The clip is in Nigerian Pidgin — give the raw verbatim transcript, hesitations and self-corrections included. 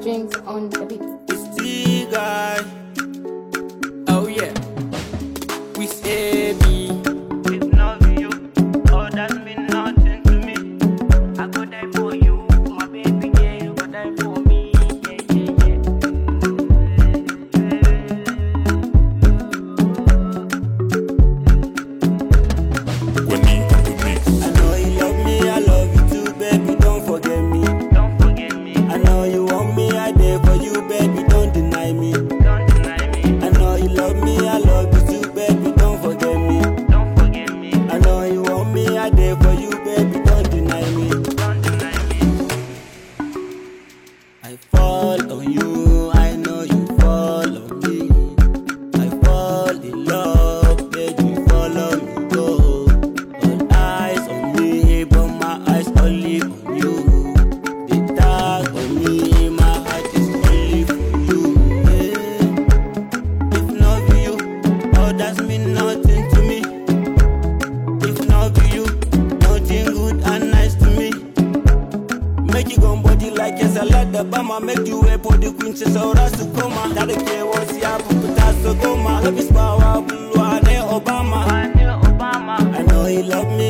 Strings on the beat. It's the guy. Oh yeah. We say me. If not you, oh that's mean nothing to me. I go die for you, my baby, yeah, you go die for me, yeah, yeah, yeah. When he on the mix. I know you love me, I love you too, baby. Don't forget me. Don't forget me, I know you want me, I there for you, baby. Don't deny me. don't deny me, I know you love me, I love you too, baby. Don't forget me. don't forget me, I know you want me, I there for you, baby. Don't deny me. don't deny me. I fall on you, I know you fall on me. I fall in love, baby, follow me, go. All eyes on me, but my eyes only on you. The tag on me, my heart is only for you. Yeah. If not for you, oh that's mean nothing to me. If not for you, nothing good and nice to me. Make you go body like a salad, the bama make you way for the queen, so that's to come. That the K was ya, but that's so come. Love is power, blue, and Obama. I knew Obama, I know you love me,